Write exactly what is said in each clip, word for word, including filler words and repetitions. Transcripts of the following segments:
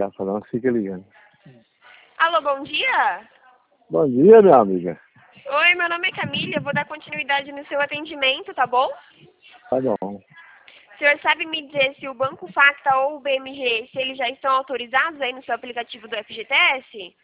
ligação não, fica ligando. Alô, bom dia? Bom dia, minha amiga. Oi, meu nome é Camila, eu vou dar continuidade no seu atendimento, tá bom? Tá bom. O senhor sabe me dizer se o Banco Facta ou o B M G, se eles já estão autorizados aí no seu aplicativo do F G T S?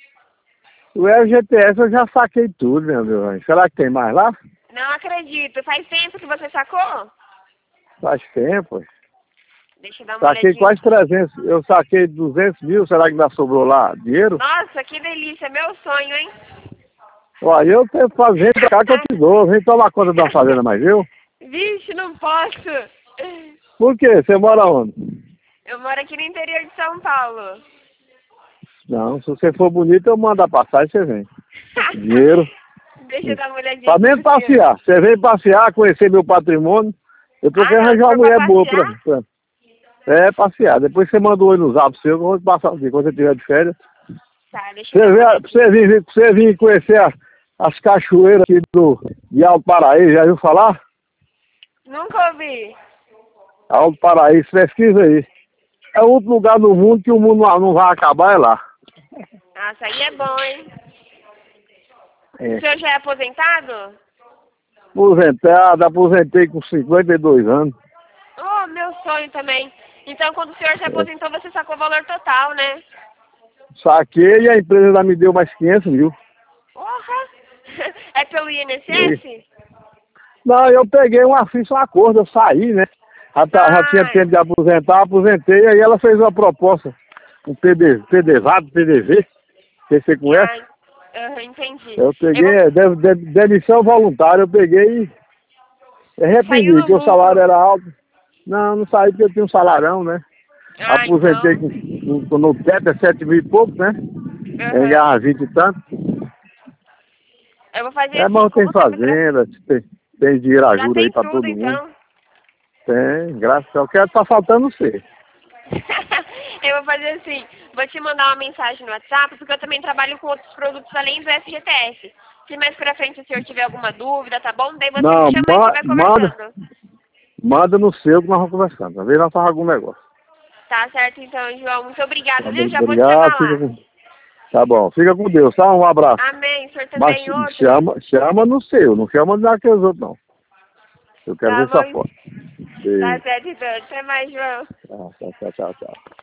O F G T S eu já saquei tudo, meu Deus. Será que tem mais lá? Não acredito. Faz tempo que você sacou? Faz tempo. Deixa eu dar uma Saquei olhadinha. quase trezentos. Eu saquei duzentos mil. Será que ainda sobrou lá dinheiro? Nossa, que delícia. Meu sonho, hein? Ó, eu tenho fazenda pra cá que eu te dou. Vem tomar conta da fazenda mais, viu? Vixe, não posso. Por quê? Você mora onde? Eu moro aqui no interior de São Paulo. Não, se você for bonito, eu mando a passagem e você vem. Dinheiro. Deixa eu dar uma olhadinha. Pra mesmo passear. Você vem passear, conhecer meu patrimônio. Eu tô Ah, querendo não, arranjar uma se for mulher pra boa passear? pra, pra... É, passear. Depois você manda o olho no zap seu, que eu vou te passar o dia, quando você estiver de férias. Tá, deixa eu Você, dar uma vê, olhadinha. você, vir, você vir conhecer a, as cachoeiras aqui do, de Alto Paraíso, já viu falar? Nunca ouvi. Alto Paraíso, pesquisa aí. É outro lugar do mundo que o mundo não, não vai acabar, é lá. Nossa, aí é bom, hein? É. O senhor já é aposentado? Aposentado, aposentei com cinquenta e dois anos. Oh, meu sonho também. Então, quando o senhor se É. aposentou, você sacou o valor total, né? Saquei e a empresa ainda me deu mais quinhentos mil. Porra! É pelo I N S E aí? S? Não, eu peguei uma ficha, um acordo, eu saí, né? Já, tá- já tinha Ah, tempo de aposentar, aposentei, aí ela fez uma proposta, um P D, PDVAD, P D V, que você conhece. ah, aham, entendi. Eu Eu peguei, vou... é, de, de, demissão voluntária, eu peguei e Saiu arrependi, no que o salário lucro. era alto. Não, não saí porque eu tinha um salarão, né? Ah, Aposentei então. com, com, no teto é sete mil e pouco, né? Eu Aham. ganhava vinte e tanto. Eu vou fazer É, assim, mas tem como você me tra... fazenda, tem, tem dinheiro, Já ajuda aí tem pra tudo, todo mundo. então. Tem, graças a Deus. O que tá faltando você. Eu vou fazer assim, vou te mandar uma mensagem no WhatsApp, porque eu também trabalho com outros produtos além do F G T S. Se mais pra frente o senhor tiver alguma dúvida, tá bom? Daí você me Não, chama e a gente ma vai manda, conversando. manda no seu que nós vamos conversando. Às vezes nós fazemos algum negócio. Tá certo então, João. Muito obrigada, Tá bom, viu? Já vou te obrigado, chamar fica lá. com... Tá bom, fica com Deus, tá? Um abraço. Amém. O senhor Mas também, outro. chama, chama no seu, não chama daqueles outros, não. Eu quero Tá ver sua bom? foto. Tá Beijo. certo então. Até mais, João. Tchau, tchau, tchau, tchau.